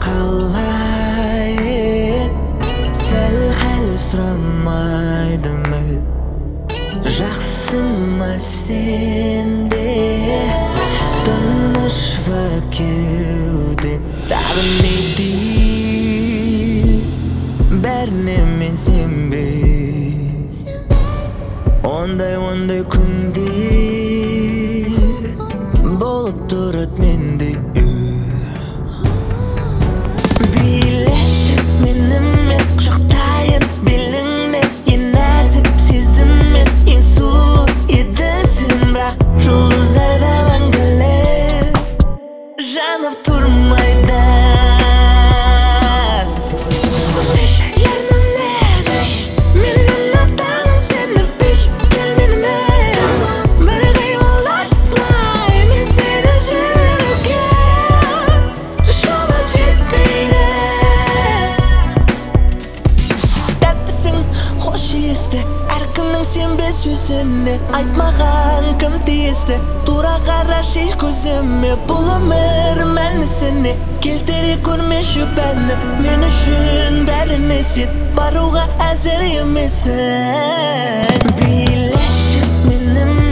қалай сәл-хәл сұрамайдымы жақсы ма сенде тыныш па кеуде тағы не дейін бәріне мен сенбей ондай күнде болып тұрады менде билеші менімен құшақтайын беліңде ең нәзік сезіммен ең сұлу едісің бірақ жұлдыздарда мәңгілік жанып тұрмайды әркімнің сенбес сөзіне айтмаған кім тиісті тура қара шеш көзіме бұл өмір мәнісіне келтіре көрмеші бәрін мен үшін бәріне сен баруға әзір емессің билеші менімен